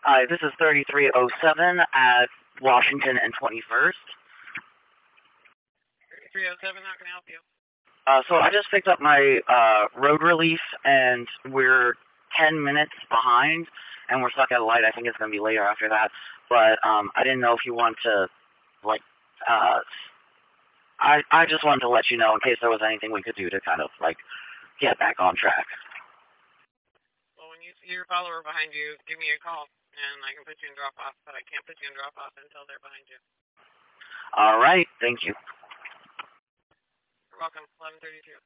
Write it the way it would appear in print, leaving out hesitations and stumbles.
Hi, this is 3307 at Washington and 21st. 3307, how can I help you? So I just picked up my road relief, and we're 10 minutes behind, and we're stuck at a light. I think it's going to be later after that, but I didn't know if you want to, like, I just wanted to let you know in case there was anything we could do to kind of, like, get back on track. Well, when you see your follower behind you, give me a call, and I can put you in drop-off, but I can't put you in drop-off until they're behind you. All right, thank you. You're welcome. 1132.